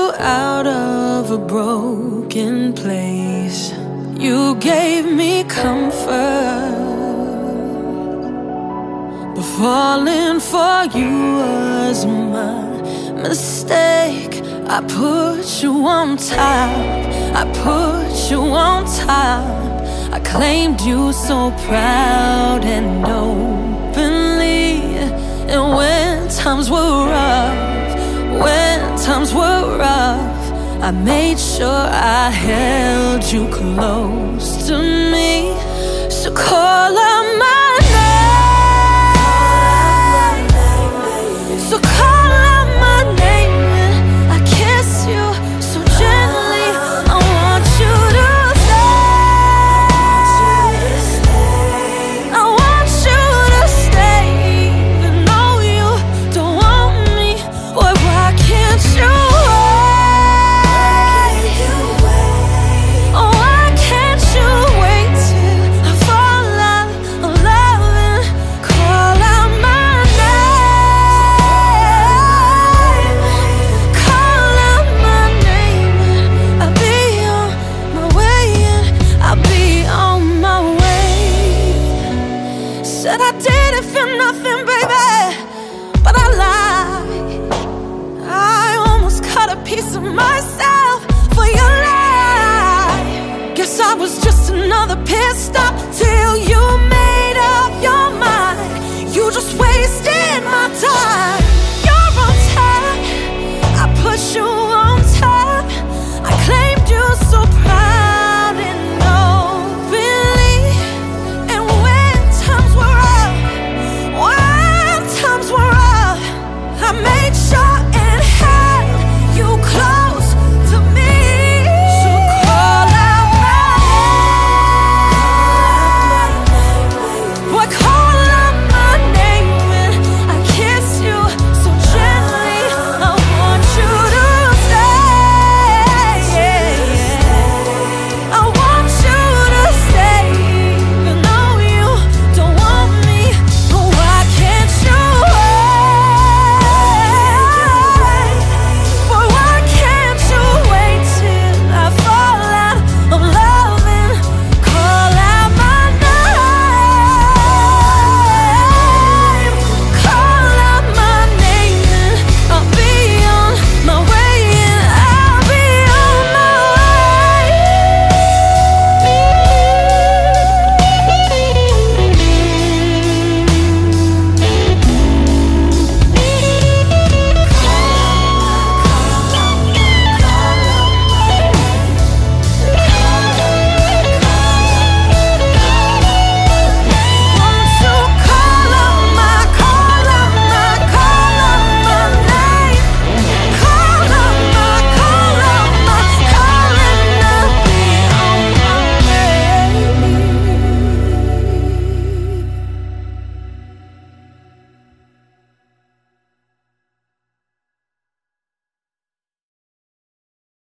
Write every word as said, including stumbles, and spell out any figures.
you out of a broken place. You gave me comfort, but falling for you was my mistake. I put you on top, I put you on top. I claimed you so proud and openly. And when times were rough, when times were rough, I made sure I held you close to me. So call out my